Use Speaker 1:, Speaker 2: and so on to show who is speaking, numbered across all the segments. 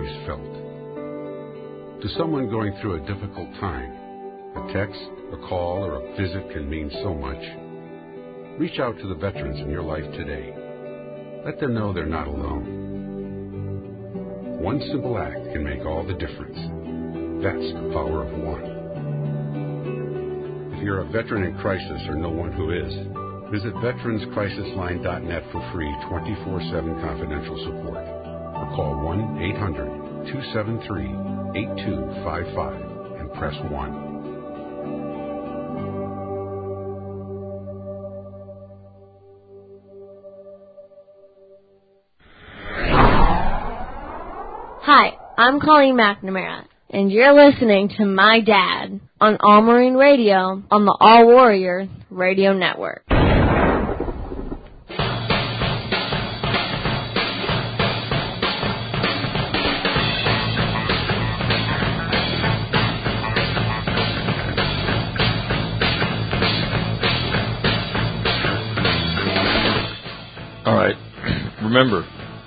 Speaker 1: always felt. To someone going through a difficult time, a text, a call, or a visit can mean so much. Reach out to the veterans in your life today. Let them know they're not alone. One simple act can make all the difference. That's the power of one. If you're a veteran in crisis or know one who is, visit veteranscrisisline.net for free 24/7 confidential support. Or call 1-800-273-8255 and press 1.
Speaker 2: Hi, I'm Colleen McNamara, and you're listening to My Dad on All Marine Radio on the All Warrior Radio Network.
Speaker 3: All right, remember,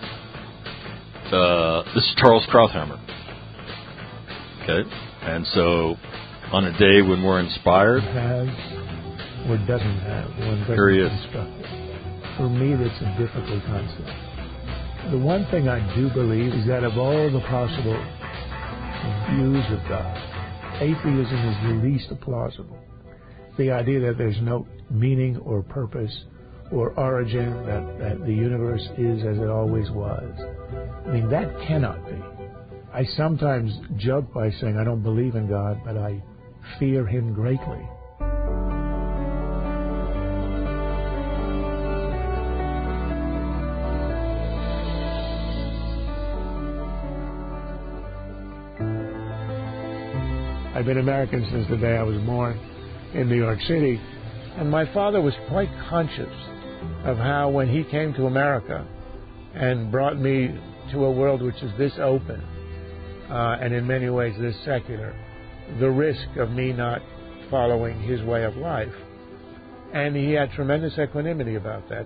Speaker 3: this is Charles Krauthammer. Okay, and so on a day when we're inspired,
Speaker 4: has or doesn't have one
Speaker 3: Here
Speaker 4: constructed. For me, that's a difficult concept. The one thing I do believe is that of all the possible views of God, atheism is the least plausible. The idea that there's no meaning or purpose or origin, that the universe is as it always was. I mean, that cannot be. I sometimes joke by saying I don't believe in God, but I fear him greatly. I've been American since the day I was born in New York City, and my father was quite conscious of how when he came to America and brought me to a world which is this open and in many ways this secular, the risk of me not following his way of life. And he had tremendous equanimity about that.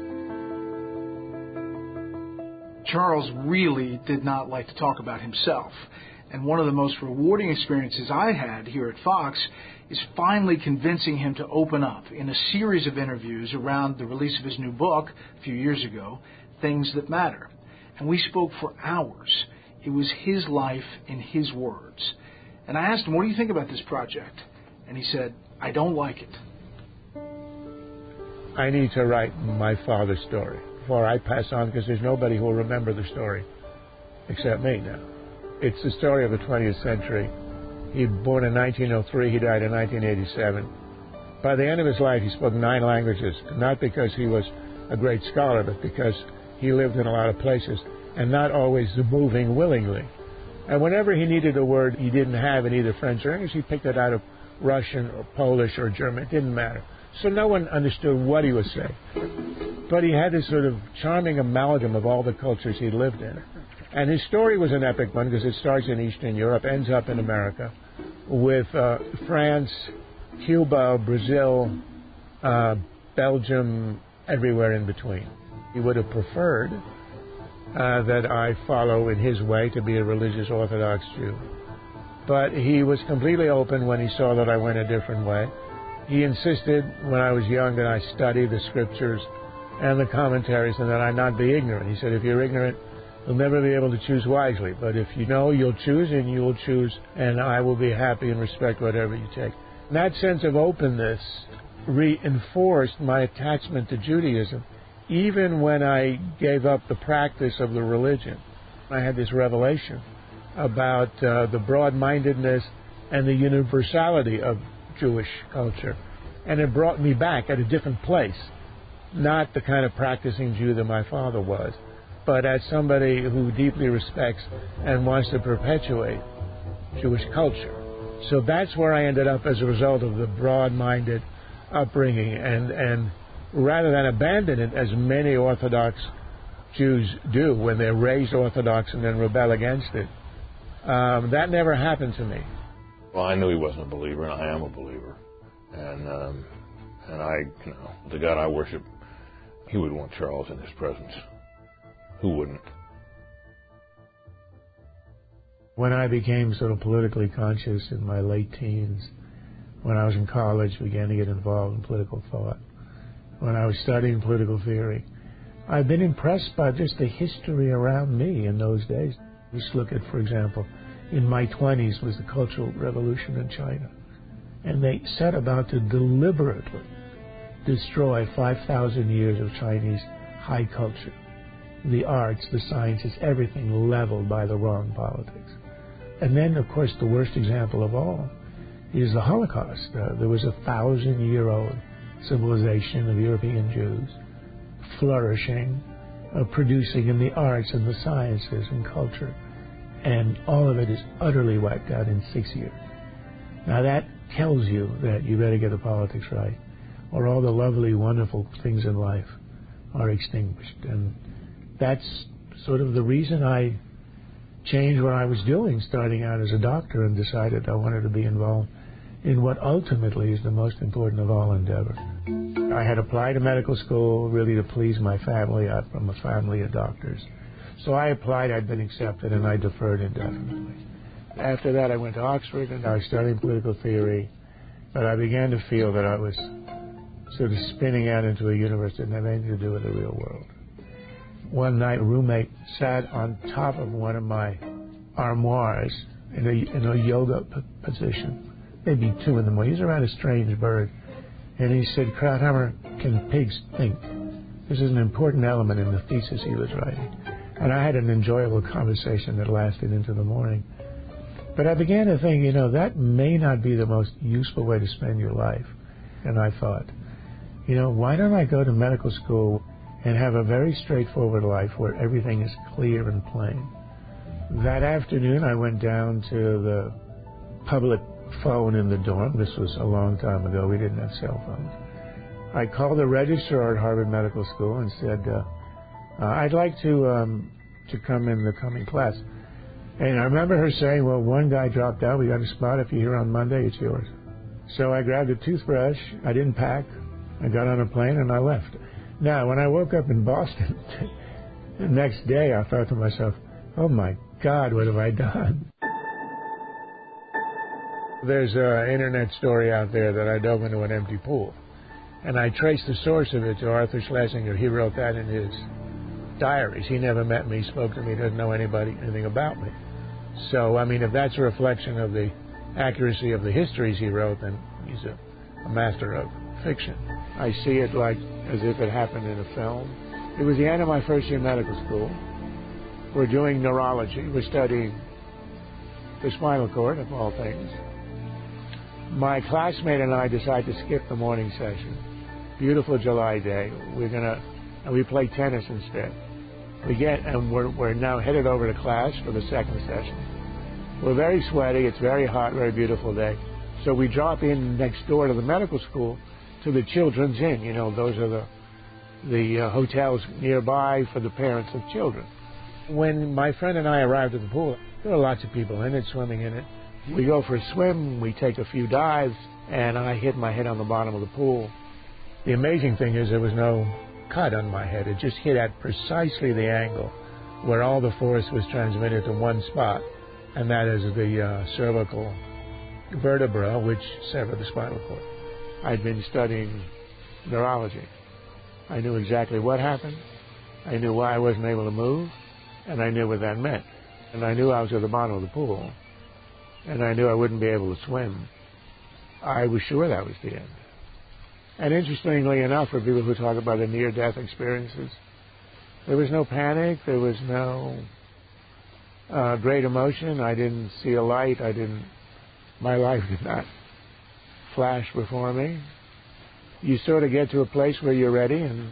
Speaker 5: Charles really did not like to talk about himself. And one of the most rewarding experiences I had here at Fox is finally convincing him to open up in a series of interviews around the release of his new book a few years ago, Things That Matter. And we spoke for hours. It was his life in his words. And I asked him, what do you think about this project? And he said, I don't like it.
Speaker 4: I need to write my father's story before I pass on, because there's nobody who will remember the story except me now. It's the story of the 20th century. He was born in 1903. He died in 1987. By the end of his life, he spoke 9 languages, not because he was a great scholar, but because he lived in a lot of places, and not always moving willingly. And whenever he needed a word he didn't have in either French or English, he picked it out of Russian or Polish or German. It didn't matter. So no one understood what he was saying. But he had this sort of charming amalgam of all the cultures he lived in. And his story was an epic one because it starts in Eastern Europe, ends up in America, with France, Cuba, Brazil, Belgium, everywhere in between. He would have preferred that I follow in his way to be a religious Orthodox Jew. But he was completely open when he saw that I went a different way. He insisted when I was young that I study the scriptures and the commentaries and that I not be ignorant. He said, if you're ignorant, you'll never be able to choose wisely. But if you know, you'll choose, and you will choose, and I will be happy and respect whatever you take. And that sense of openness reinforced my attachment to Judaism, even when I gave up the practice of the religion. I had this revelation about the broad-mindedness and the universality of Jewish culture. And it brought me back at a different place, not the kind of practicing Jew that my father was, but as somebody who deeply respects and wants to perpetuate Jewish culture. So that's where I ended up as a result of the broad-minded upbringing. And rather than abandon it, as many Orthodox Jews do when they're raised Orthodox and then rebel against it, that never happened to me.
Speaker 3: Well, I knew he wasn't a believer, and I am a believer. And I, the God I worship, he would want Charles in his presence. Who wouldn't?
Speaker 4: When I became sort of politically conscious in my late teens, when I was in college, began to get involved in political thought, when I was studying political theory, I've been impressed by just the history around me in those days. Just look at, for example, in my 20s was the Cultural Revolution in China. And they set about to deliberately destroy 5,000 years of Chinese high culture. The arts, the sciences, everything leveled by the wrong politics. And then, of course, the worst example of all is the Holocaust. There was a 1,000-year-old civilization of European Jews flourishing, producing in the arts and the sciences and culture. And all of it is utterly wiped out in 6 years. Now that tells you that you better get the politics right, or all the lovely, wonderful things in life are extinguished. And that's sort of the reason I changed what I was doing, starting out as a doctor, and decided I wanted to be involved in what ultimately is the most important of all endeavor. I had applied to medical school really to please my family. I'm from a family of doctors. So I applied, I'd been accepted, and I deferred indefinitely. After that, I went to Oxford, and I was studying political theory, but I began to feel that I was sort of spinning out into a universe that didn't have anything to do with the real world. One night, a roommate sat on top of one of my armoires in a yoga position, maybe 2 in the morning. He was around a strange bird, and he said, "Krauthammer, can pigs think?" This is an important element in the thesis he was writing. And I had an enjoyable conversation that lasted into the morning. But I began to think, that may not be the most useful way to spend your life. And I thought, why don't I go to medical school and have a very straightforward life where everything is clear and plain? That afternoon, I went down to the public phone in the dorm. This was a long time ago. We didn't have cell phones. I called the registrar at Harvard Medical School and said, I'd like to come in the coming class. And I remember her saying, well, one guy dropped out. We got a spot. If you're here on Monday, it's yours. So I grabbed a toothbrush. I didn't pack. I got on a plane and I left. Now, when I woke up in Boston the next day, I thought to myself, oh, my God, what have I done? There's an internet story out there that I dove into an empty pool. And I traced the source of it to Arthur Schlesinger. He wrote that in his diaries. He never met me, spoke to me, doesn't know anything about me. So, if that's a reflection of the accuracy of the histories he wrote, then he's a master of fiction. I see it like as if it happened in a film. It was the end of my first year of medical school. We're doing neurology. We're studying the spinal cord, of all things. My classmate and I decide to skip the morning session. Beautiful July day. We play tennis instead. We're now headed over to class for the second session. We're very sweaty. It's very hot, very beautiful day. So we drop in next door to the medical school to the Children's Inn. Those are the hotels nearby for the parents of children. When my friend and I arrived at the pool, there were lots of people in it, swimming in it. We go for a swim, we take a few dives, and I hit my head on the bottom of the pool. The amazing thing is there was no cut on my head. It just hit at precisely the angle where all the force was transmitted to one spot, and that is the cervical vertebra, which severed the spinal cord. I'd been studying neurology. I knew exactly what happened. I knew why I wasn't able to move, and I knew what that meant. And I knew I was at the bottom of the pool, and I knew I wouldn't be able to swim. I was sure that was the end. And interestingly enough, for people who talk about the near-death experiences, there was no panic. There was no great emotion. I didn't see a light. My life did not flash before me. You sort of get to a place where you're ready, and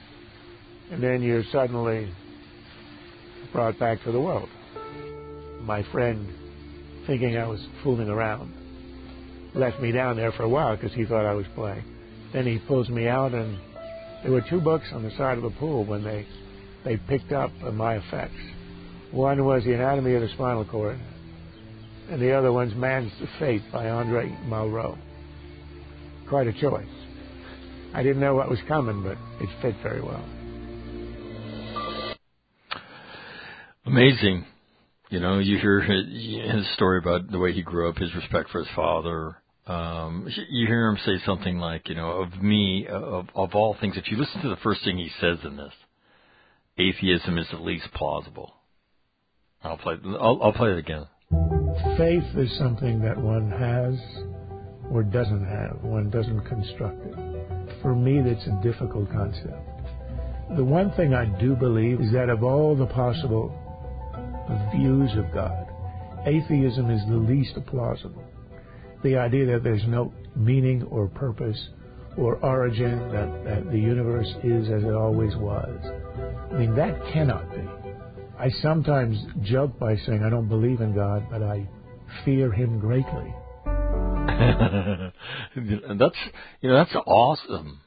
Speaker 4: then you're suddenly brought back to the world. My friend, thinking I was fooling around, left me down there for a while because he thought I was playing. Then he pulls me out, and there were 2 books on the side of the pool when they picked up my effects. One was The Anatomy of the Spinal Cord, and the other one's Man's Fate by Andre Malraux. Quite a choice. I didn't know what was coming, but it fit very well.
Speaker 3: Amazing.
Speaker 6: You know, you hear his story about the way he grew up, his respect for his father. You hear him say something like, you know, of me, of all things, if you listen to the first thing he says in this, atheism is the least plausible. I'll play it again.
Speaker 4: Faith is something that one has or doesn't have. One doesn't construct it. For me, that's a difficult concept. The one thing I do believe is that of all the possible views of God, atheism is the least plausible. The idea that there's no meaning or purpose or origin, that the universe is as it always was. I mean, that cannot be. I sometimes joke by saying I don't believe in God, but I fear him greatly.
Speaker 6: That's awesome.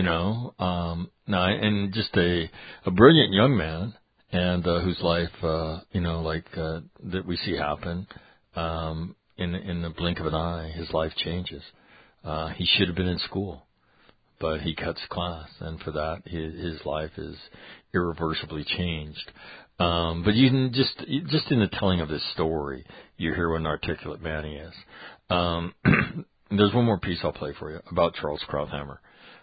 Speaker 6: And just a brilliant young man, and whose life, that we see happen, in the blink of an eye, his life changes. He should have been in school, but he cuts class, and for that, his life is irreversibly changed. But you can just in the telling of this story, you hear what an articulate man he is. There's one more piece I'll play for you about Charles Krauthammer.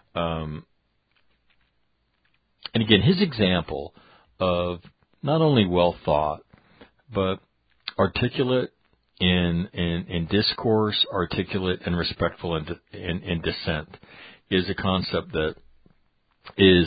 Speaker 6: And again, his example of not only well thought, but articulate in discourse, articulate and respectful in dissent, is a concept that is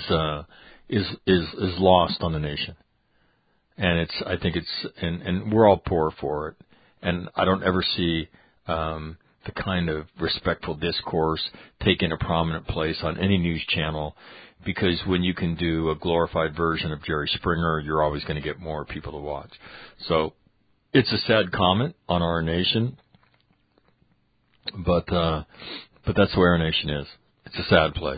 Speaker 6: lost on the nation. And I think and we're all poor for it. And I don't ever see the kind of respectful discourse taking a prominent place on any news channel, because when you can do a glorified version of Jerry Springer, you're always going to get more people to watch. So it's a sad comment on our nation, but that's where our nation is. It's a sad place.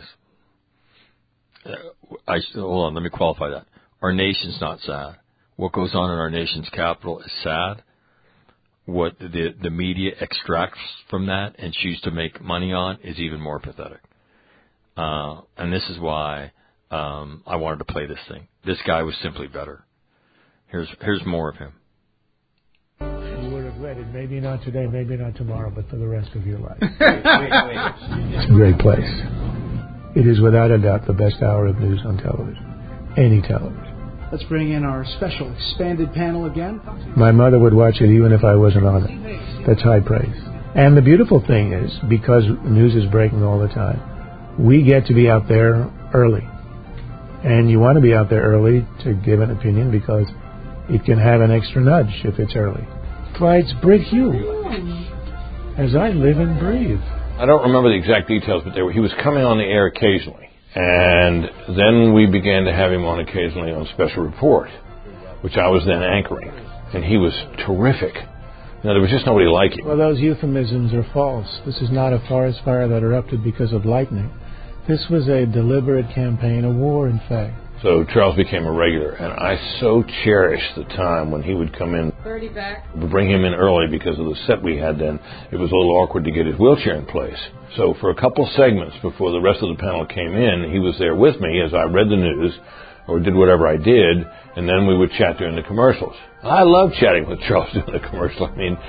Speaker 6: Hold on, let me qualify that. Our nation's not sad. What goes on in our nation's capital is sad. What the media extracts from that and choose to make money on is even more pathetic. And this is why I wanted to play this thing. This guy was simply better. Here's more of him.
Speaker 4: You would have read it, maybe not today, maybe not tomorrow, but for the rest of your life. It's a great place. It is without a doubt the best hour of news on television. Any television.
Speaker 5: Let's bring in our special expanded panel again.
Speaker 4: My mother would watch it even if I wasn't on it. That's high praise. And the beautiful thing is, because news is breaking all the time, we get to be out there early. And you want to be out there early to give an opinion, because it can have an extra nudge if it's early. It's Brit Hugh, as I live and breathe.
Speaker 3: I don't remember the exact details, but he was coming on the air occasionally. And then we began to have him on occasionally on Special Report, which I was then anchoring. And he was terrific. There was just nobody like him.
Speaker 4: Well, those euphemisms are false. This is not a forest fire that erupted because of lightning. This was a deliberate campaign, a war, in fact.
Speaker 3: So Charles became a regular, and I so cherished the time when he would come in.
Speaker 2: Birdie back.
Speaker 3: Bring him in early because of the set we had then. It was a little awkward to get his wheelchair in place. So for a couple segments before the rest of the panel came in, he was there with me as I read the news or did whatever I did, and then we would chat during the commercials. I love chatting with Charles during the commercial. I mean,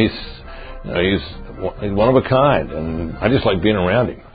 Speaker 3: he's one of a kind, and I just like being around him.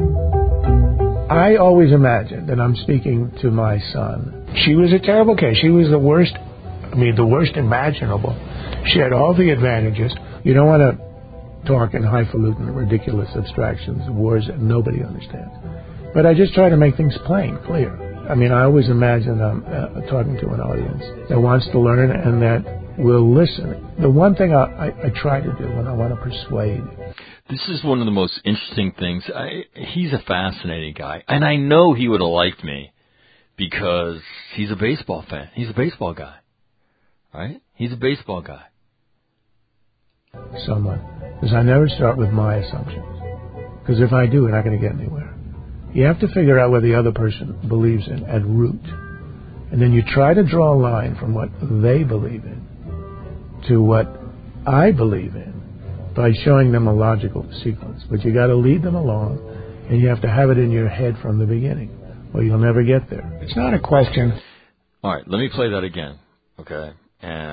Speaker 4: I always imagined, and I'm speaking to my son, she was a terrible case. She was the worst imaginable. She had all the advantages. You don't want to talk in highfalutin, ridiculous abstractions, words that nobody understands. But I just try to make things plain, clear. I mean, I always imagine I'm talking to an audience that wants to learn and that will listen. The one thing I try to do when I want to persuade.
Speaker 6: This is one of the most interesting things. He's a fascinating guy. And I know he would have liked me because he's a baseball fan. He's a baseball guy. Right? He's a baseball guy.
Speaker 4: Someone. Because I never start with my assumptions. Because if I do, we're not going to get anywhere. You have to figure out what the other person believes in at root. And then you try to draw a line from what they believe in to what I believe in, by showing them a logical sequence. But you got to lead them along, and you have to have it in your head from the beginning, or you'll never get there. It's not a question.
Speaker 6: All right, let me play that again, okay? And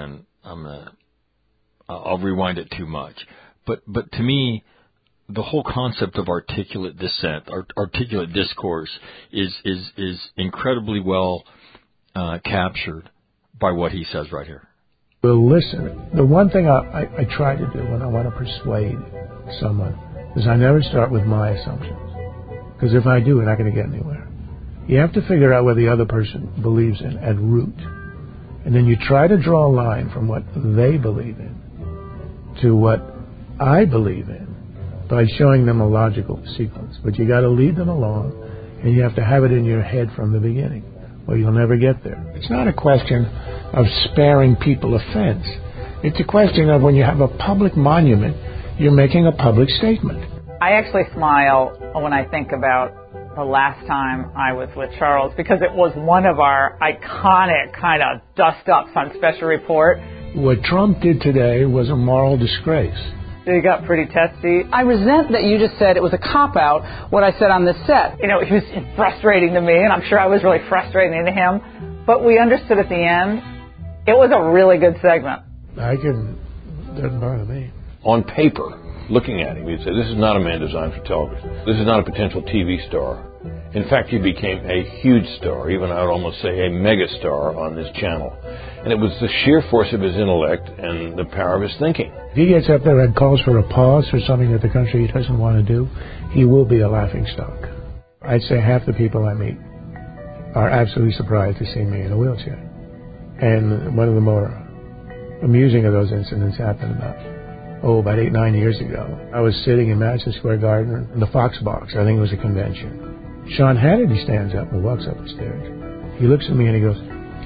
Speaker 6: I'll rewind it too much. But to me, the whole concept of articulate dissent, articulate discourse, is incredibly well captured by what he says right here.
Speaker 4: Well, listen. The one thing I try to do when I want to persuade someone is I never start with my assumptions, because if I do, we're not going to get anywhere. You have to figure out what the other person believes in at root, and then you try to draw a line from what they believe in to what I believe in by showing them a logical sequence. But you got to lead them along, and you have to have it in your head from the beginning, or you'll never get there. It's not a question of sparing people offense. It's a question of when you have a public monument, you're making a public statement.
Speaker 7: I actually smile when I think about the last time I was with Charles, because it was one of our iconic kind of dust-ups on Special Report.
Speaker 4: What Trump did today was a moral disgrace.
Speaker 7: He got pretty testy.
Speaker 8: I resent that you just said it was a cop-out, what I said on this set.
Speaker 7: You know, he was frustrating to me, and I'm sure I was really frustrating to him. But we understood at the end, it was a really good segment.
Speaker 4: Doesn't bother me.
Speaker 3: On paper, looking at him, you'd say, this is not a man designed for television. This is not a potential TV star. In fact, he became a huge star, even I would almost say a megastar on this channel. And it was the sheer force of his intellect and the power of his thinking.
Speaker 4: If he gets up there and calls for a pause for something that the country doesn't want to do, he will be a laughingstock. I'd say half the people I meet are absolutely surprised to see me in a wheelchair. And one of the more amusing of those incidents happened about 8-9 years ago. I was sitting in Madison Square Garden in the Fox box. I think it was a convention. Sean Hannity stands up and walks up the stairs. He looks at me and he goes,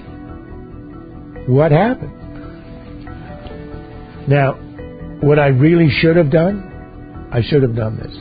Speaker 4: "What happened?" Now, what I really should have done, I should have done this.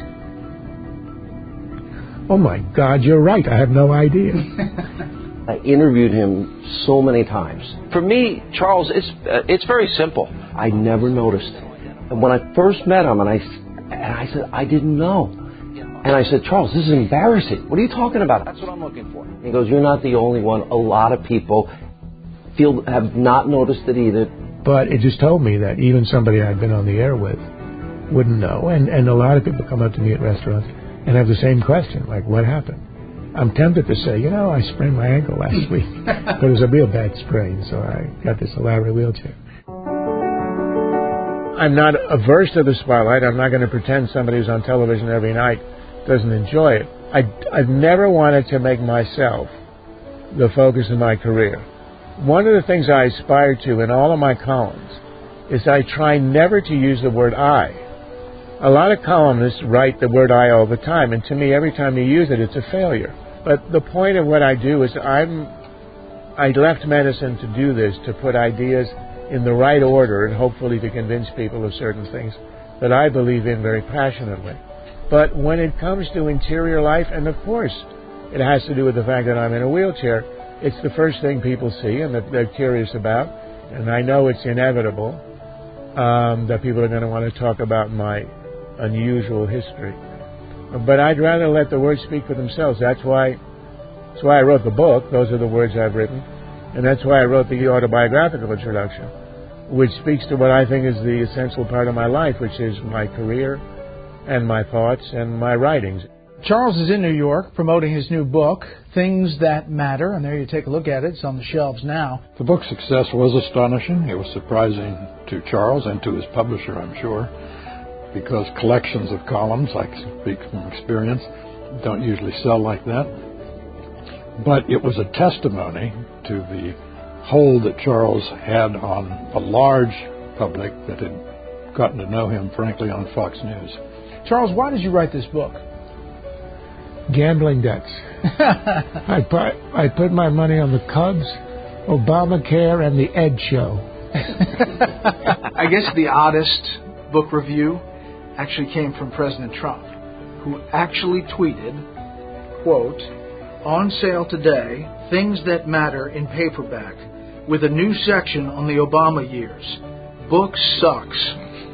Speaker 4: "Oh my God, you're right. I have no idea."
Speaker 9: I interviewed him so many times. For me, Charles, it's very simple. I never noticed. And when I first met him, and I said, I didn't know. And I said, "Charles, this is embarrassing. What are you talking about?" "That's what I'm looking for." He goes, "You're not the only one. A lot of people have not noticed it either."
Speaker 4: But it just told me that even somebody I'd been on the air with wouldn't know. And a lot of people come up to me at restaurants and have the same question, like, "What happened?" I'm tempted to say, I sprained my ankle last week. But it was a real bad sprain, so I got this elaborate wheelchair. I'm not averse to the spotlight. I'm not going to pretend somebody who's on television every night doesn't enjoy it. I've never wanted to make myself the focus of my career. One of the things I aspire to in all of my columns is I try never to use the word I. A lot of columnists write the word I all the time, and to me, every time you use it, it's a failure. But the point of what I do is I left medicine to do this, to put ideas in the right order and hopefully to convince people of certain things that I believe in very passionately. But when it comes to interior life, and of course it has to do with the fact that I'm in a wheelchair, it's the first thing people see and that they're curious about. And I know it's inevitable that people are going to want to talk about my unusual history. But I'd rather let the words speak for themselves. That's why I wrote the book. Those are the words I've written. And that's why I wrote the autobiographical introduction, which speaks to what I think is the essential part of my life, which is my career and my thoughts and my writings.
Speaker 5: Charles is in New York promoting his new book, Things That Matter, and there you take a look at it. It's on the shelves now.
Speaker 10: The book's success was astonishing. It was surprising to Charles and to his publisher, I'm sure, because collections of columns, I speak from experience, don't usually sell like that. But it was a testimony to the hold that Charles had on a large public that had gotten to know him, frankly, on Fox News.
Speaker 5: Charles, why did you write this book?
Speaker 4: Gambling debts. I put my money on the Cubs, Obamacare, and the Ed Show.
Speaker 5: I guess the oddest book review actually came from President Trump, who actually tweeted, quote, "On sale today, Things That Matter in paperback, with a new section on the Obama years. Book sucks."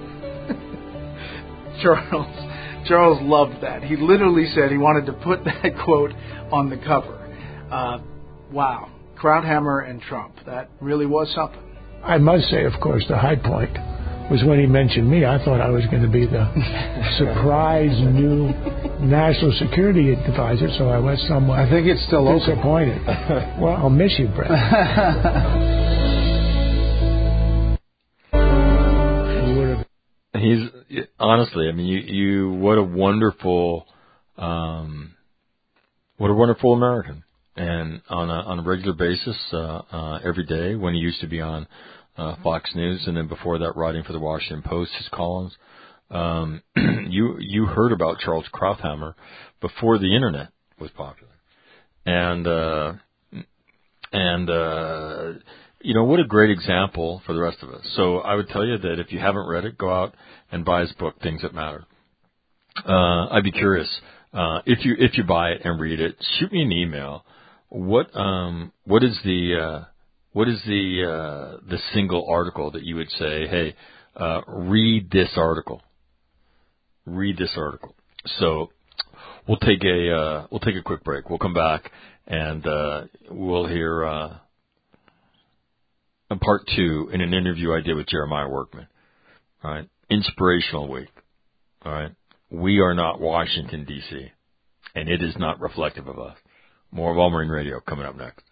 Speaker 5: Charles loved that. He literally said he wanted to put that quote on the cover. Wow. Krauthammer and Trump. That really was something.
Speaker 4: I must say, of course, the high point was when he mentioned me. I thought I was going to be the surprise new national security advisor, so I was somewhat
Speaker 11: I think it's still
Speaker 4: disappointed. Well, I'll miss you, Brett.
Speaker 6: He's honestly, I mean, you what a wonderful American. And on a regular basis, every day when he used to be on Fox News, and then before that, writing for the Washington Post, his columns. You heard about Charles Krauthammer before the internet was popular, and what a great example for the rest of us. So I would tell you that if you haven't read it, go out and buy his book, Things That Matter. I'd be curious if you buy it and read it. Shoot me an email. What is the single article that you would say, hey, read this article. Read this article. So we'll take a quick break. We'll come back and we'll hear a part 2 in an interview I did with Jeremiah Workman. All right, Inspirational Week. All right, we are not Washington D.C. and it is not reflective of us. More of All Marine Radio coming up next.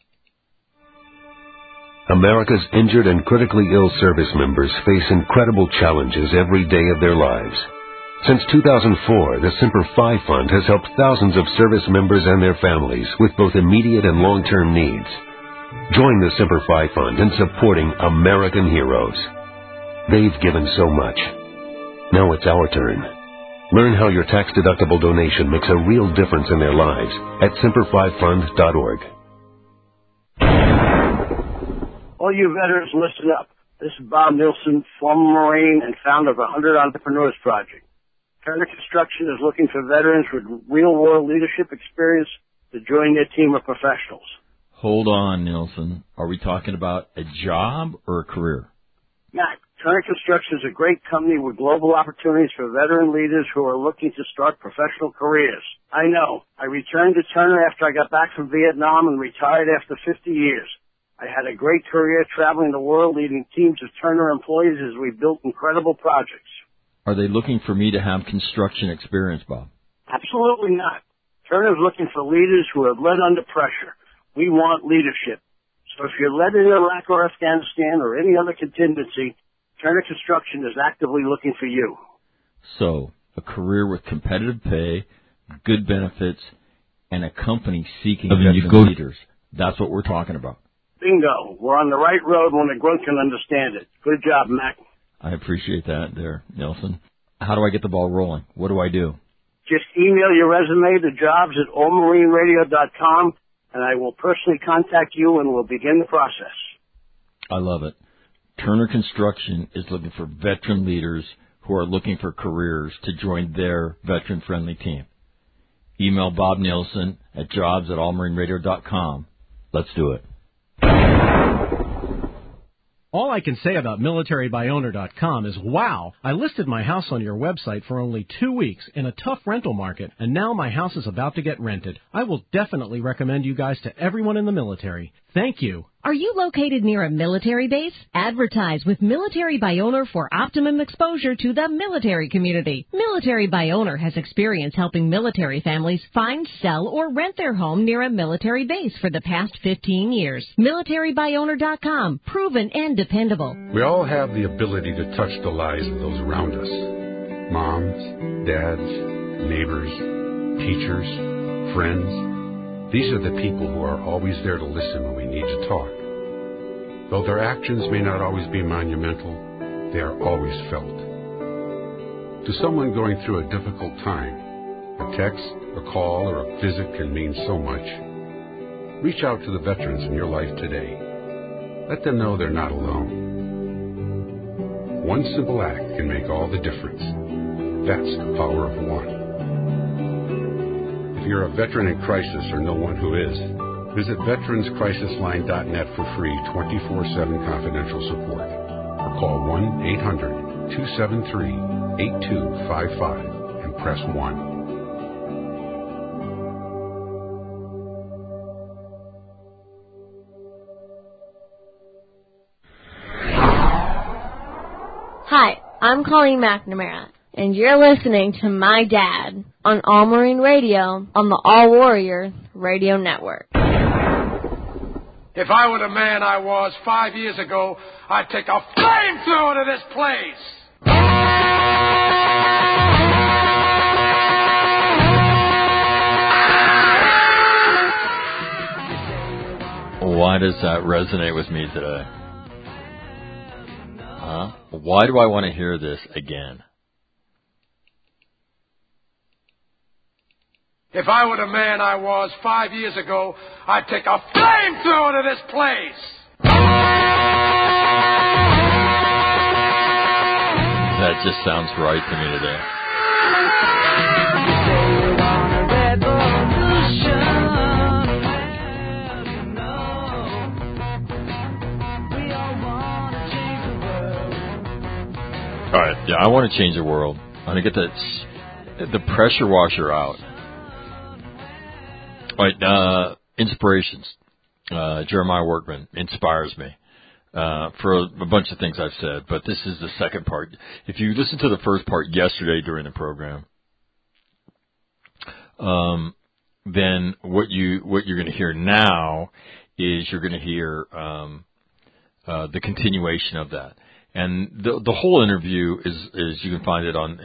Speaker 12: America's injured and critically ill service members face incredible challenges every day of their lives. Since 2004, the Semper Fi Fund has helped thousands of service members and their families with both immediate and long-term needs. Join the Semper Fi Fund in supporting American heroes. They've given so much. Now it's our turn. Learn how your tax-deductible donation makes a real difference in their lives at SemperFiFund.org.
Speaker 13: All you veterans, listen up. This is Bob Nilsson, former Marine and founder of 100 Entrepreneurs Project. Turner Construction is looking for veterans with real-world leadership experience to join their team of professionals.
Speaker 6: Hold on, Nilsson. Are we talking about a job or a career?
Speaker 13: Mac, Turner Construction is a great company with global opportunities for veteran leaders who are looking to start professional careers. I know. I returned to Turner after I got back from Vietnam and retired after 50 years. I had a great career traveling the world leading teams of Turner employees as we built incredible projects.
Speaker 6: Are they looking for me to have construction experience, Bob?
Speaker 13: Absolutely not. Turner is looking for leaders who have led under pressure. We want leadership. So if you're led in Iraq or Afghanistan or any other contingency, Turner Construction is actively looking for you.
Speaker 6: So, a career with competitive pay, good benefits, and a company seeking veteran leaders. That's what we're talking about.
Speaker 13: Bingo. We're on the right road when a grunt can understand it. Good job, Mac.
Speaker 6: I appreciate that there, Nelson. How do I get the ball rolling? What do I do?
Speaker 13: Just email your resume to jobs@allmarineradio.com, and I will personally contact you and we'll begin the process.
Speaker 6: I love it. Turner Construction is looking for veteran leaders who are looking for careers to join their veteran-friendly team. Email Bob Nielsen at jobs@allmarineradio.com. Let's do it.
Speaker 14: All I can say about MilitaryByOwner.com is, wow, I listed my house on your website for only 2 weeks in a tough rental market, and now my house is about to get rented. I will definitely recommend you guys to everyone in the military. Thank you.
Speaker 15: Are you located near a military base? Advertise with Military by Owner for optimum exposure to the military community. Military by Owner has experience helping military families find, sell, or rent their home near a military base for the past 15 years. MilitaryByOwner.com. Proven and dependable.
Speaker 1: We all have the ability to touch the lives of those around us. Moms, dads, neighbors, teachers, friends. These are the people who are always there to listen when we need to talk. Though their actions may not always be monumental, they are always felt. To someone going through a difficult time, a text, a call, or a visit can mean so much. Reach out to the veterans in your life today. Let them know they're not alone. One simple act can make all the difference. That's the power of one. If you're a veteran in crisis or know one who is, visit veteranscrisisline.net for free 24/7 confidential support or call 1-800-273-8255 and press 1.
Speaker 2: Hi, I'm Colleen McNamara, and you're listening to My Dad on All Marine Radio on the All Warrior Radio Network.
Speaker 11: If I were the man I was 5 years ago, I'd take a flamethrower to this place.
Speaker 6: Why does that resonate with me today? Huh? Why do I want to hear this again?
Speaker 11: If I were the man I was 5 years ago, I'd take a flamethrower to this place.
Speaker 6: That just sounds right to me today. All right, yeah, I want to change the world. I want to get the pressure washer out. All right, inspirations. Jeremiah Workman inspires me for a bunch of things I've said, but this is the second part. If you listen to the first part yesterday during the program, then what you're going to hear now is you're going to hear the continuation of that. And the whole interview is you can find it on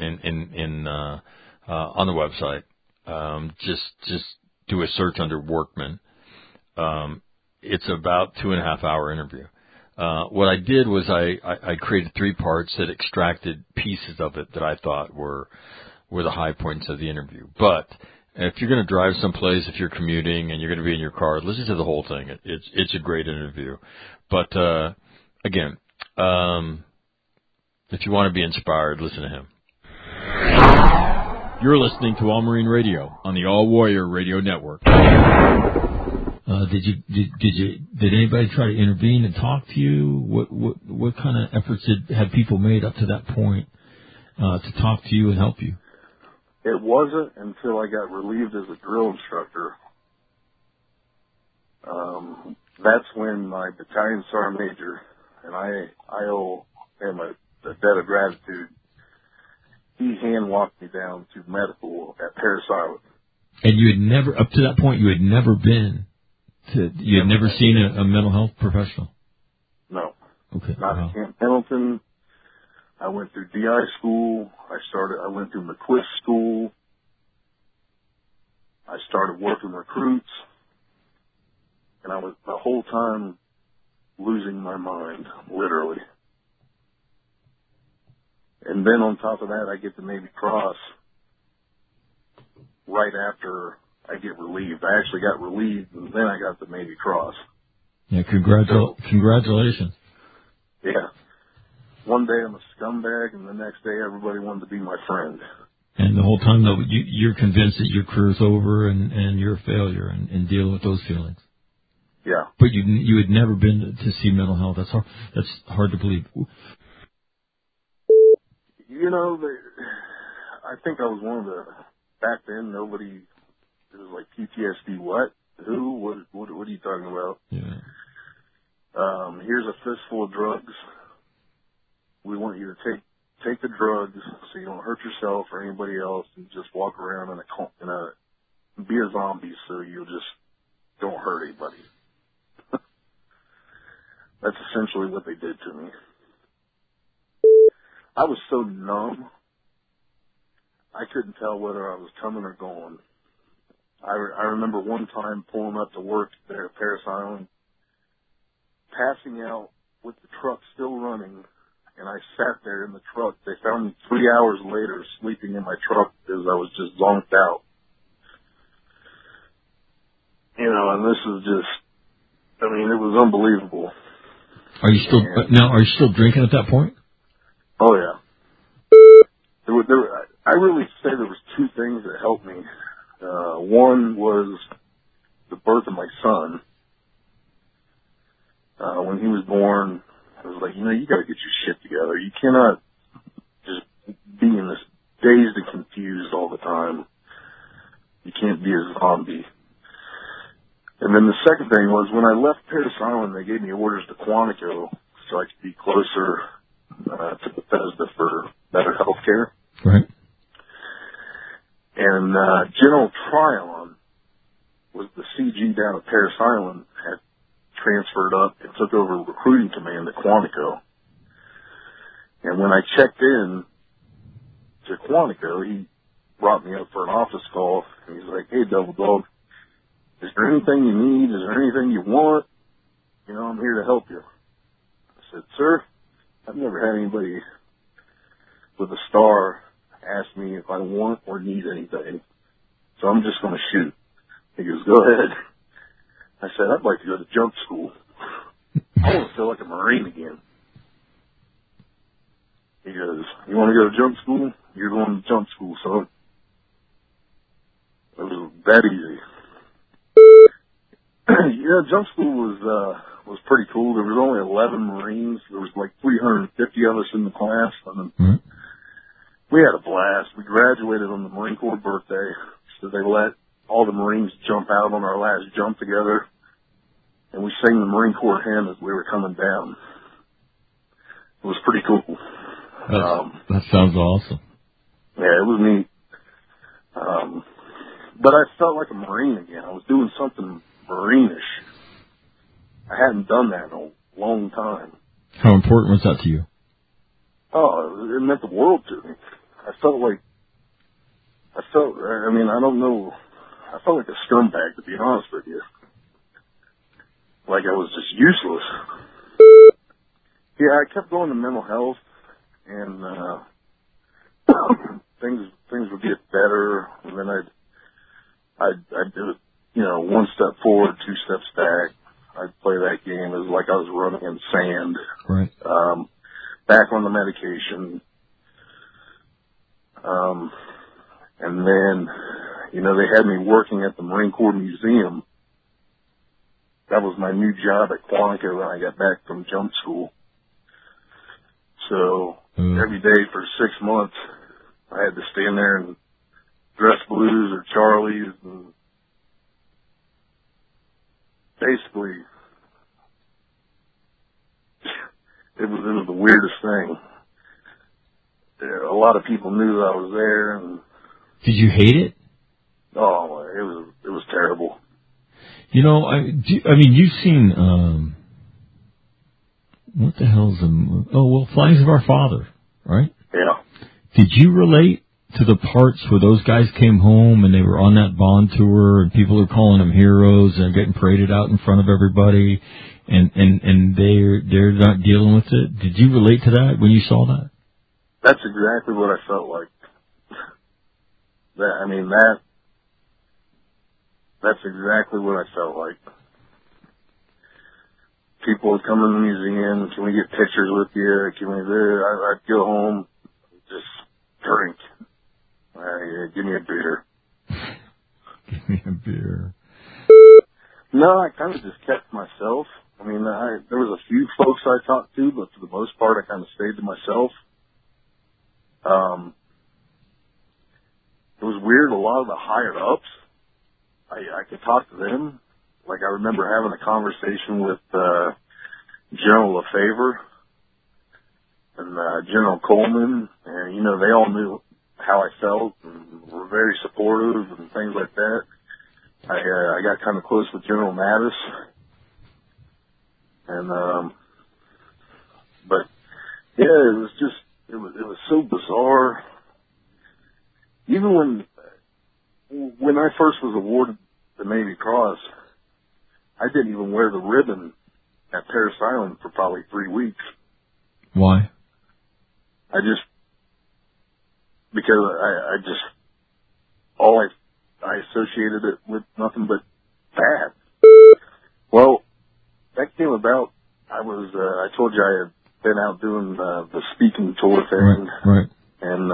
Speaker 6: the website. Just do a search under Workman. It's about 2.5 hour interview. What I did was I created 3 parts that extracted pieces of it that I thought were the high points of the interview. But if you're going to drive someplace, if you're commuting and you're going to be in your car, listen to the whole thing. It's a great interview. But again, if you want to be inspired, listen to him. You're listening to All Marine Radio on the All Warrior Radio Network.
Speaker 16: Did anybody try to intervene and talk to you? What kind of efforts had people made up to that point to talk to you and help you?
Speaker 17: It wasn't until I got relieved as a drill instructor. That's when my battalion sergeant major, and I owe him a debt of gratitude. He hand walked me down to medical at Parris Island.
Speaker 16: And you had never, up to that point, you had never been to, you had never seen a mental health professional?
Speaker 17: No.
Speaker 16: Okay.
Speaker 17: Not at Camp Pendleton. I went through DI school. I went through McQuist school. I started working recruits. And I was the whole time losing my mind, literally. And then on top of that, I get the Navy Cross right after I get relieved. I actually got relieved, and then I got the Navy Cross.
Speaker 16: Yeah, congratulations.
Speaker 17: Yeah. One day I'm a scumbag, and the next day everybody wanted to be my friend.
Speaker 16: And the whole time, though, you're convinced that your career's over and you're a failure and dealing with those feelings.
Speaker 17: Yeah.
Speaker 16: But you had never been to see mental health. That's hard to believe.
Speaker 17: You know, I think I was one of back then, nobody, it was like PTSD, what? Who? What are you talking about?
Speaker 16: Yeah.
Speaker 17: Here's a fistful of drugs. We want you to take the drugs so you don't hurt yourself or anybody else and just walk around be a zombie so you just don't hurt anybody. That's essentially what they did to me. I was so numb, I couldn't tell whether I was coming or going. I remember one time pulling up to work there at Parris Island, passing out with the truck still running, and I sat there in the truck. They found me 3 hours later sleeping in my truck because I was just zonked out. You know, and this is just, I mean, it was unbelievable.
Speaker 16: Are you still drinking at that point?
Speaker 17: Oh yeah. I really say there was 2 things that helped me. One was the birth of my son. When he was born, I was like, you got to get your shit together. You cannot just be in this dazed and confused all the time. You can't be a zombie. And then the second thing was when I left Parris Island, they gave me orders to Quantico so I could be closer to Bethesda for better health care.
Speaker 16: Right.
Speaker 17: And General Tryon was the CG down at Parris Island, had transferred up and took over recruiting command at Quantico. And when I checked in to Quantico, he brought me up for an office call, and he's like, "Hey, Double Dog, is there anything you need? Is there anything you want? You know, I'm here to help you." I said, "Sir, I've never had anybody with a star ask me if I want or need anything, so I'm just going to shoot." He goes, "Go ahead." I said, "I'd like to go to jump school. I want to feel like a Marine again." He goes, "You want to go to jump school? You're going to jump school, son." It was that easy. Yeah, jump school was pretty cool. There was only 11 Marines. There was like 350 of us in the class. And we had a blast. We graduated on the Marine Corps birthday, so they let all the Marines jump out on our last jump together, and we sang the Marine Corps hymn as we were coming down. It was pretty cool.
Speaker 16: That sounds awesome.
Speaker 17: Yeah, it was neat. But I felt like a Marine again. I was doing something Marine-ish. I hadn't done that in a long time.
Speaker 16: How important was that to you?
Speaker 17: Oh, it meant the world to me. I felt like I don't know. I felt like a scumbag, to be honest with you. Like I was just useless. Yeah, I kept going to mental health, and things would get better, and then I'd do it, you know, one step forward, two steps back. I'd play that game as like I was running in sand.
Speaker 16: Right.
Speaker 17: Back on the medication. And then, you know, they had me working at the Marine Corps Museum. That was my new job at Quantico when I got back from jump school. So every day for 6 months, I had to stand there and dress blues or Charlies, and basically, it was the weirdest thing. A lot of people knew that I was there, and
Speaker 16: did you hate it?
Speaker 17: Oh, it was terrible.
Speaker 16: You know, I mean, you've seen what the hell's Flags of Our Father, right?
Speaker 17: Yeah.
Speaker 16: Did you relate to the parts where those guys came home and they were on that Bond tour and people are calling them heroes and getting paraded out in front of everybody and they're not dealing with it? Did you relate to that when you saw that?
Speaker 17: That's exactly what I felt like. That's exactly what I felt like. People would come in the museum. Can we get pictures with you? I'd go home, just drink. Give me a beer.
Speaker 16: Give me a beer.
Speaker 17: No, I kind of just kept myself. I mean, there was a few folks I talked to, but for the most part, I kind of stayed to myself. It was weird. A lot of the higher ups, I could talk to them. Like I remember having a conversation with General Lefebvre and General Coleman, and you know they all knew how I felt and were very supportive and things like that. I got kind of close with General Mattis, and but yeah, it was so bizarre. Even when I first was awarded the Navy Cross, I didn't even wear the ribbon at Parris Island for probably 3 weeks.
Speaker 16: Why?
Speaker 17: Because I associated it with nothing but bad. Well, that came about. I told you I had been out doing the speaking tour thing.
Speaker 16: Right.
Speaker 17: And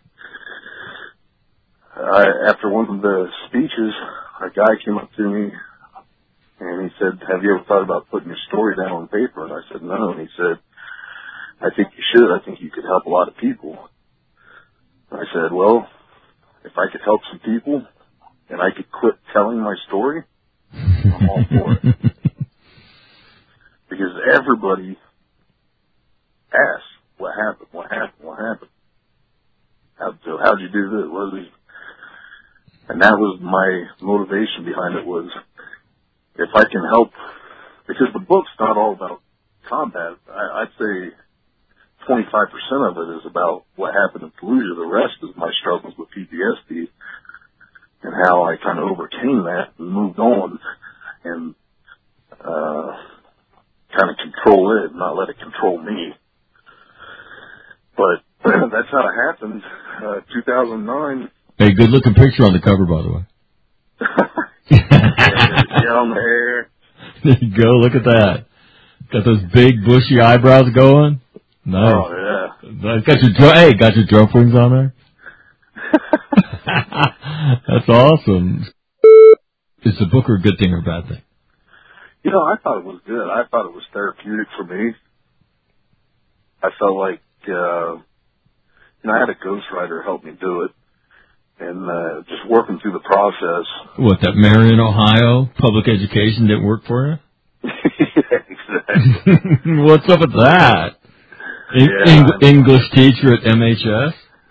Speaker 17: after one of the speeches, a guy came up to me and he said, "Have you ever thought about putting your story down on paper?" And I said, "No." And he said, "I think you should. I think you could help a lot of people." And I said, "Well, if I could help some people and I could quit telling my story, I'm all for it." Because everybody asks, What happened? What happened? What happened? How'd you do this? What was And that was my motivation behind it, was if I can help, because the book's not all about combat. I'd say 25% of it is about what happened in Fallujah. The rest is my struggles with PTSD and how I kind of overcame that and moved on and kind of control it and not let it control me. But that's how it happened. 2009.
Speaker 16: Hey, good looking picture on the cover, by the way.
Speaker 17: Yeah, on the hair.
Speaker 16: There you go. Look at that. Got those big bushy eyebrows going. Nice.
Speaker 17: Oh yeah.
Speaker 16: Nice. Got your Trump wings on there. That's awesome. Is the book a good thing or a bad thing?
Speaker 17: You know, I thought it was good. I thought it was therapeutic for me. I felt like, I had a ghostwriter help me do it. And just working through the process.
Speaker 16: What, that Marion, Ohio public education didn't work for you?
Speaker 17: Yeah, exactly.
Speaker 16: What's up with that? English teacher at MHS?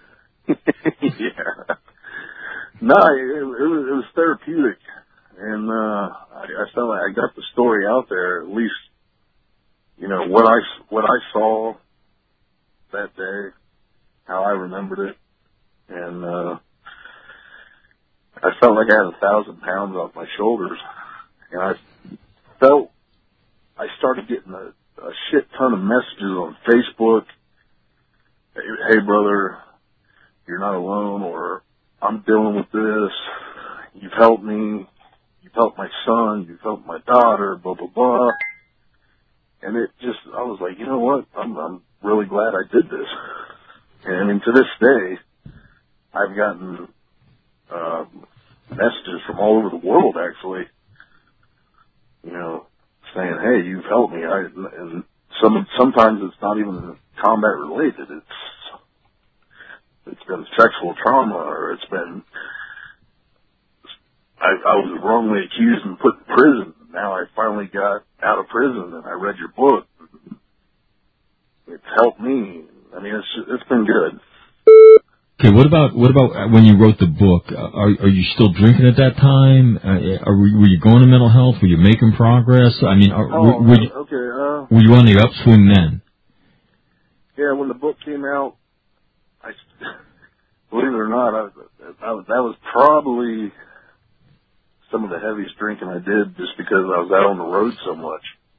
Speaker 17: Yeah. No, it was therapeutic. And I felt like I got the story out there, at least, what I saw that day, how I remembered it. And I felt like I had 1,000 pounds off my shoulders, and I started getting a shit ton of messages on Facebook. Hey brother, you're not alone, or I'm dealing with this. You've helped me. You've helped my son. You've helped my daughter. Blah blah blah. And I was like, you know what? I'm really glad I did this. And I mean, to this day, I've gotten messages from all over the world, actually, saying, hey, you've helped me. And sometimes it's not even combat related. It's been sexual trauma, or it's been, I was wrongly accused and put in prison. Now I finally got out of prison and I read your book. It's helped me. I mean, it's been good.
Speaker 16: Okay, what about when you wrote the book? Are you still drinking at that time? Were you going to mental health? Were you making progress? I mean, were you on the upswing then?
Speaker 17: Yeah, when the book came out, believe it or not, that was probably some of the heaviest drinking I did, just because I was out on the road so much.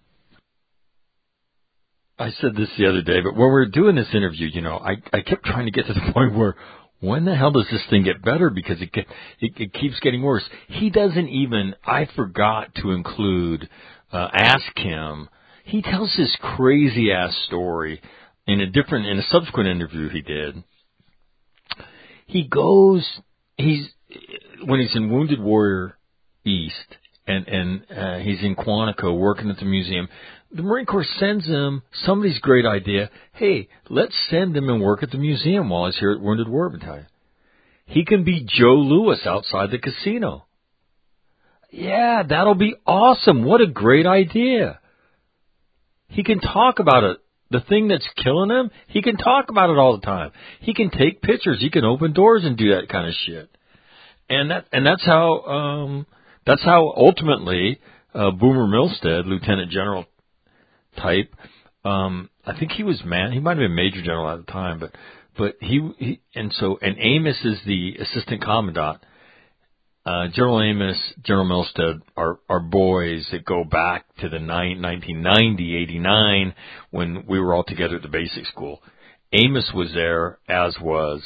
Speaker 6: I said this the other day, but when we were doing this interview, I kept trying to get to the point where, when the hell does this thing get better? Because it keeps getting worse. He doesn't even, I forgot to include, ask him. He tells this crazy ass story in a subsequent interview he did. When he's in Wounded Warrior East, and he's in Quantico working at the museum, the Marine Corps sends him somebody's great idea. Hey, let's send him and work at the museum while he's here at Wounded Warrior Battalion. He can be Joe Louis outside the casino. Yeah, that'll be awesome. What a great idea. He can talk about it. The thing that's killing him, he can talk about it all the time. He can take pictures. He can open doors and do that kind of shit. And that's how ultimately Boomer Milstead, Lieutenant General type, I think he might have been Major General at the time, but and Amos is the Assistant Commandant. General Amos, General Milstead are boys that go back to the 1990, 89, when we were all together at the basic school. Amos was there, as was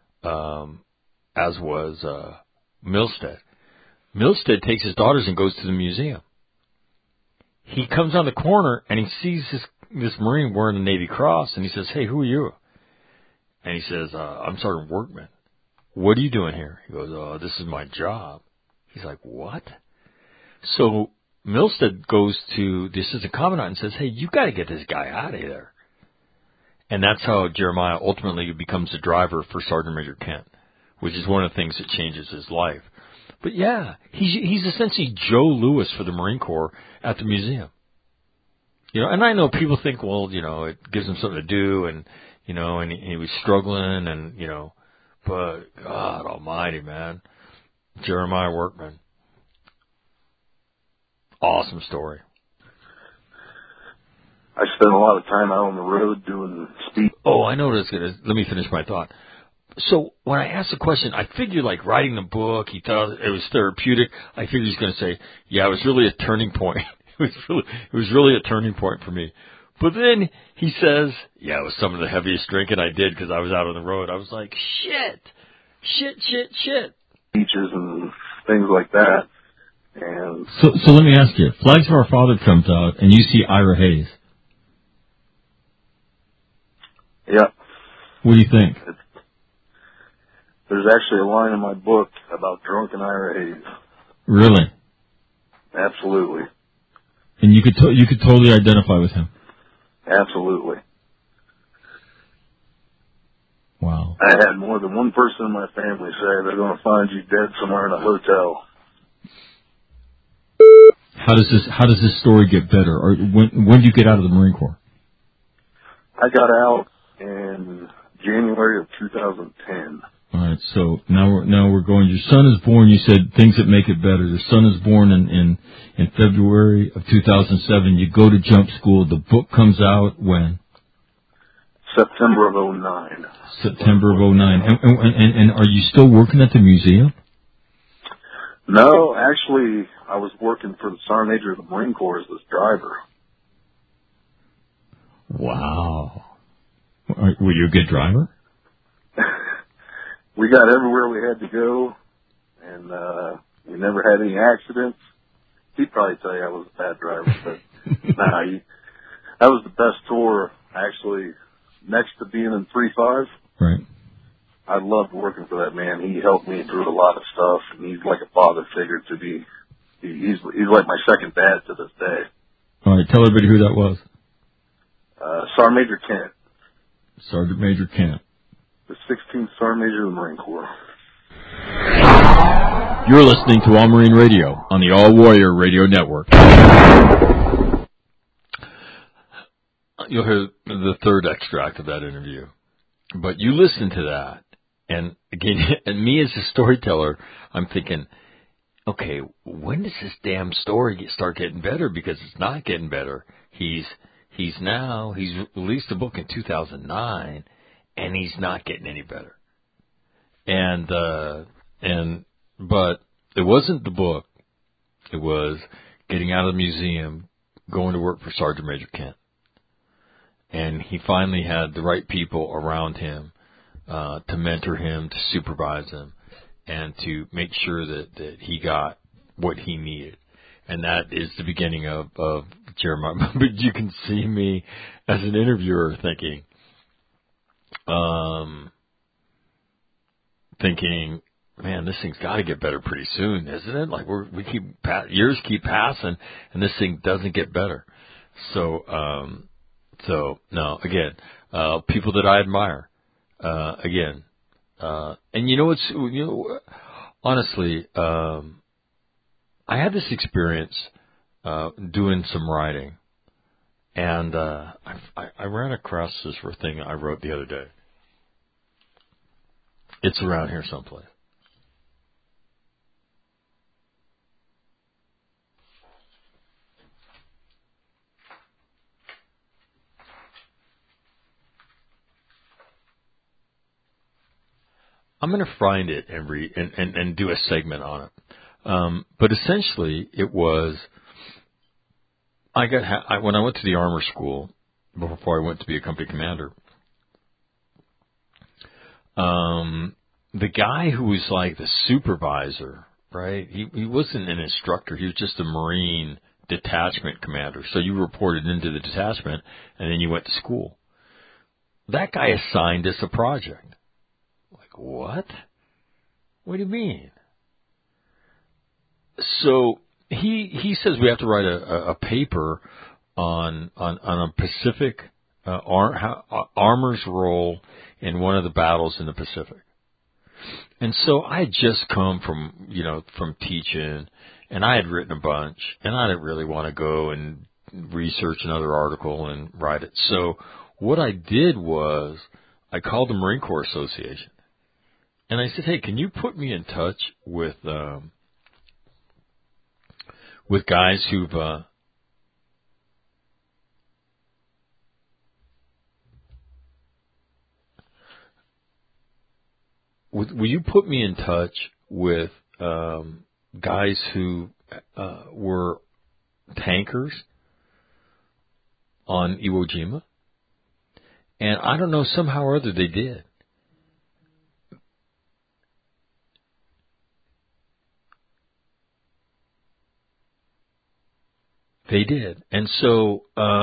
Speaker 6: Milstead. Milstead takes his daughters and goes to the museum. He comes on the corner and he sees this Marine wearing the Navy Cross, and he says, hey, who are you? And he says, I'm Sergeant Workman. What are you doing here? He goes, this is my job. He's like, what? So Milstead goes to the Assistant Commandant and says, hey, you got to get this guy out of there. And that's how Jeremiah ultimately becomes the driver for Sergeant Major Kent, which is one of the things that changes his life. But yeah, he's essentially Joe Louis for the Marine Corps at the museum. And I know people think, well, it gives them something to do, and, and he was struggling, and but God Almighty, man, Jeremiah Workman, awesome story.
Speaker 17: I spent a lot of time out on the road doing speed.
Speaker 6: Oh, I know what it's gonna. Let me finish my thought. So when I asked the question, I figured like writing the book, he thought it was therapeutic. I figured he's going to say, yeah, it was really a turning point. It was really a turning point for me. But then he says, yeah, it was some of the heaviest drinking I did because I was out on the road. I was like, shit.
Speaker 17: Beaches and things like that. And
Speaker 16: so let me ask you, Flags for Our Father comes out and you see Ira Hayes.
Speaker 17: Yeah.
Speaker 16: What do you think?
Speaker 17: There's actually a line in my book about drunken Ira Hayes.
Speaker 16: Really?
Speaker 17: Absolutely.
Speaker 16: And you could totally identify with him.
Speaker 17: Absolutely.
Speaker 16: Wow.
Speaker 17: I had more than one person in my family say they're going to find you dead somewhere in a hotel.
Speaker 16: How does this story get better? Or when did you get out of the Marine Corps?
Speaker 17: I got out in January of 2010.
Speaker 16: All right, so now we're going. Your son is born. You said things that make it better. Your son is born in February of 2007. You go to jump school. The book comes out when?
Speaker 17: September of 2009.
Speaker 16: September of 2009. And are you still working at the museum?
Speaker 17: No, actually, I was working for the Sergeant Major of the Marine Corps as this driver.
Speaker 16: Wow. Were you a good driver?
Speaker 17: We got everywhere we had to go, and we never had any accidents. He'd probably tell you I was a bad driver, but that was the best tour, actually, next to being in 3-5.
Speaker 16: Right.
Speaker 17: I loved working for that man. He helped me through a lot of stuff, and he's like a father figure to me. He's like my second dad to this day.
Speaker 16: All right, tell everybody who that was.
Speaker 17: Sergeant Major Kent.
Speaker 16: Sergeant Major Kent.
Speaker 17: The 16th Sergeant Major of the Marine Corps.
Speaker 6: You're listening to All Marine Radio on the All Warrior Radio Network. You'll hear the third extract of that interview. But you listen to that, and again, and me as a storyteller, I'm thinking, okay, when does this damn story start getting better? Because it's not getting better. He's released a book in 2009, and he's not getting any better. But it wasn't the book. It was getting out of the museum, going to work for Sergeant Major Kent. And he finally had the right people around him to mentor him, to supervise him, and to make sure that he got what he needed. And that is the beginning of Jeremiah. But you can see me as an interviewer thinking, man, this thing's got to get better pretty soon, isn't it? Like years keep passing, and this thing doesn't get better. So no, again, people that I admire, and honestly, I had this experience doing some writing, and I ran across this thing I wrote the other day. It's around here someplace. I'm going to find it and do a segment on it. But essentially, it was when I went to the armor school before I went to be a company commander. The guy who was like the supervisor, right? He wasn't an instructor. He was just a Marine detachment commander. So you reported into the detachment, and then you went to school. That guy assigned us a project. Like, what? What do you mean? So he says we have to write a paper on a Pacific armor's role in one of the battles in the Pacific. And so I had just come from teaching, and I had written a bunch, and I didn't really want to go and research another article and write it. So what I did was I called the Marine Corps Association, and I said, hey, can you put me in touch with guys who've will you put me in touch with guys who were tankers on Iwo Jima? And I don't know, somehow or other they did. They did. And so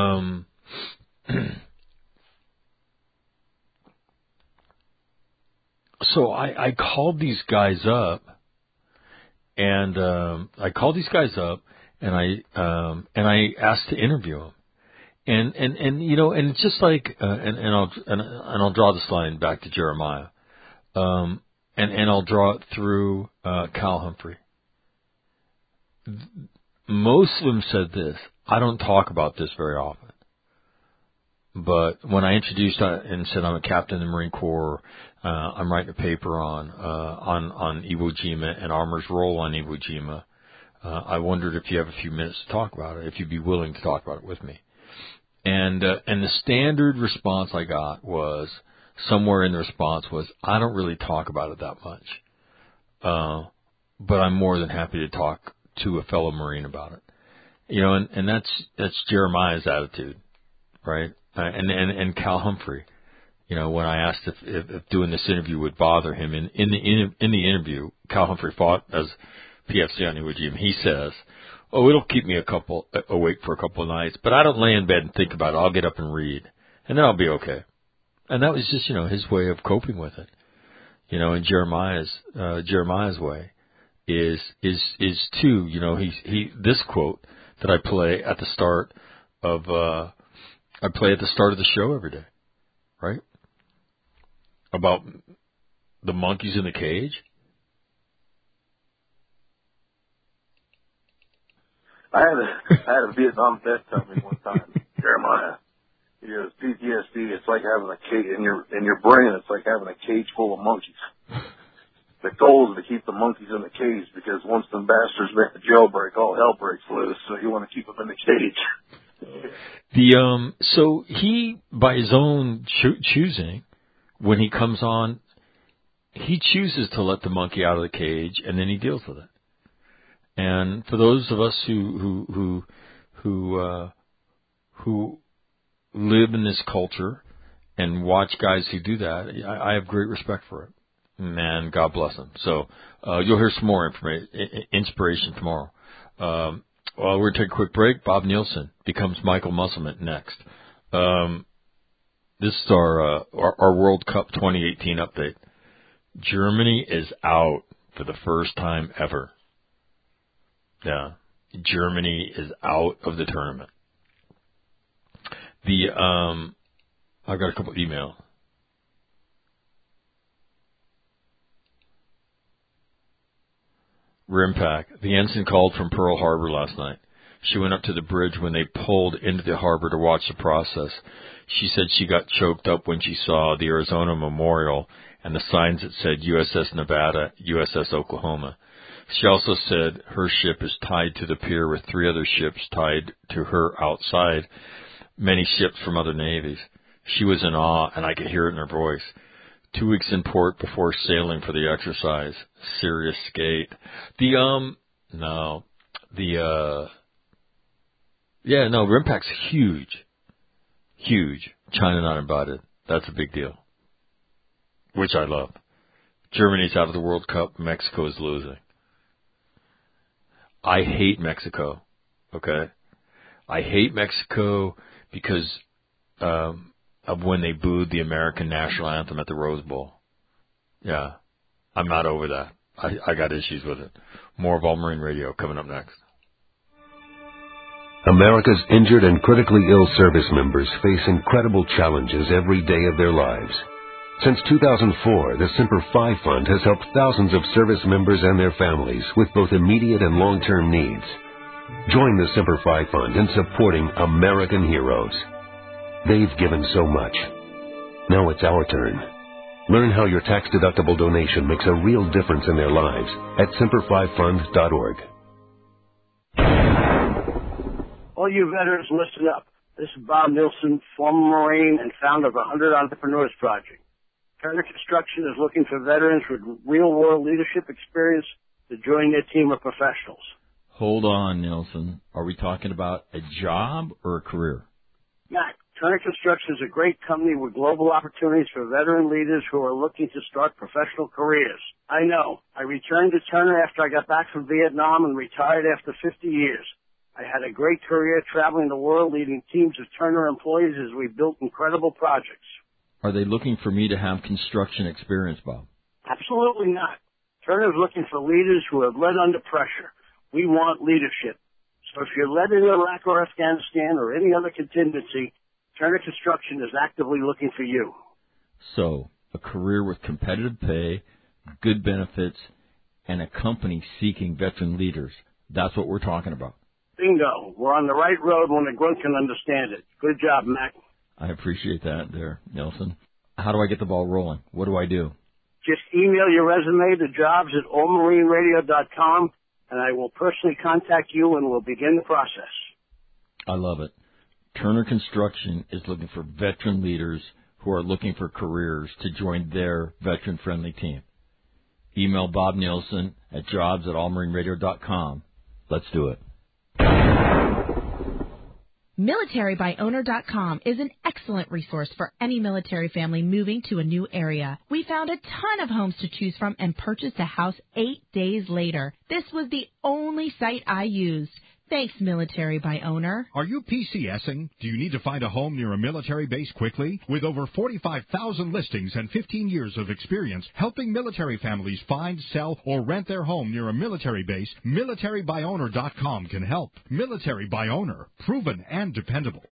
Speaker 6: so I called these guys up, and I asked to interview them. And you know, and it's just like and I'll draw this line back to Jeremiah, and I'll draw it through Cal Humphrey. Most of them said this. I don't talk about this very often, but when I introduced and said I'm a captain in the Marine Corps, I'm writing a paper on Iwo Jima and Armor's role on Iwo Jima. I wondered if you have a few minutes to talk about it, if you'd be willing to talk about it with me. And the standard response I got was, somewhere in the response was, I don't really talk about it that much, but I'm more than happy to talk to a fellow Marine about it. You know, and that's Jeremiah's attitude, right? And Cal Humphrey, you know, when I asked if doing this interview would bother him, in the interview, Cal Humphrey fought as PFC on Iwo Jima. He says, oh, it'll keep me awake for a couple of nights, but I don't lay in bed and think about it. I'll get up and read, and then I'll be okay. And that was just, you know, his way of coping with it. You know, and Jeremiah's way is too, you know, this quote that I play at the start of the show every day, right? About the monkeys in the cage.
Speaker 17: I had a Vietnam vet tell me one time, Jeremiah, he goes, PTSD, it's like having a cage in your brain. It's like having a cage full of monkeys. The goal is to keep the monkeys in the cage, because once the bastards make the jailbreak, all hell breaks loose. So you want to keep them in the cage.
Speaker 6: So he, by his own choosing, when he comes on, he chooses to let the monkey out of the cage, and then he deals with it. And for those of us who live in this culture and watch guys who do that, I have great respect for it. Man, God bless them. So you'll hear some more inspiration tomorrow. Well, we're going to take a quick break. Bob Nielsen becomes Michael Musselman next. This is our World Cup 2018 update. Germany is out for the first time ever. Yeah, Germany is out of the tournament. I've got a couple emails. Rimpack. The ensign called from Pearl Harbor last night. She went up to the bridge when they pulled into the harbor to watch the process. She said she got choked up when she saw the Arizona Memorial and the signs that said USS Nevada, USS Oklahoma. She also said her ship is tied to the pier with 3 other ships tied to her outside, many ships from other navies. She was in awe, and I could hear it in her voice. 2 weeks in port before sailing for the exercise. Serious skate. Rimpac's huge. Huge. China not invited. That's a big deal. Which I love. Germany's out of the World Cup. Mexico is losing. I hate Mexico. Okay? I hate Mexico because of when they booed the American national anthem at the Rose Bowl. Yeah. I'm not over that. I got issues with it. More of All Marine Radio coming up next.
Speaker 12: America's injured and critically ill service members face incredible challenges every day of their lives. Since 2004, the Semper Fi Fund has helped thousands of service members and their families with both immediate and long-term needs. Join the Semper Fi Fund in supporting American heroes. They've given so much. Now it's our turn. Learn how your tax-deductible donation makes a real difference in their lives at Semper5Fund.org.
Speaker 13: All you veterans, listen up. This is Bob Nilsson, former Marine and founder of 100 Entrepreneurs Project. Turner Construction is looking for veterans with real-world leadership experience to join their team of professionals.
Speaker 6: Hold on, Nilsson. Are we talking about a job or a career?
Speaker 13: Mac, Turner Construction is a great company with global opportunities for veteran leaders who are looking to start professional careers. I know. I returned to Turner after I got back from Vietnam and retired after 50 years. I had a great career traveling the world leading teams of Turner employees as we built incredible projects.
Speaker 6: Are they looking for me to have construction experience, Bob?
Speaker 13: Absolutely not. Turner is looking for leaders who have led under pressure. We want leadership. So if you're led in Iraq or Afghanistan or any other contingency, Turner Construction is actively looking for you.
Speaker 6: So, a career with competitive pay, good benefits, and a company seeking veteran leaders. That's what we're talking about.
Speaker 13: Bingo. We're on the right road when a grunt can understand it. Good job, Mac.
Speaker 6: I appreciate that there, Nelson. How do I get the ball rolling? What do I do?
Speaker 13: Just email your resume to jobs@allmarineradio.com, and I will personally contact you and we'll begin the process.
Speaker 6: I love it. Turner Construction is looking for veteran leaders who are looking for careers to join their veteran-friendly team. Email Bob Nilsson at jobs@allmarineradio.com. Let's do it.
Speaker 18: MilitaryByOwner.com is an excellent resource for any military family moving to a new area. We found a ton of homes to choose from and purchased a house 8 days later. This was the only site I used. Thanks, Military by Owner.
Speaker 19: Are you PCSing? Do you need to find a home near a military base quickly? With over 45,000 listings and 15 years of experience helping military families find, sell, or rent their home near a military base, MilitaryByOwner.com can help. Military by Owner, proven and dependable.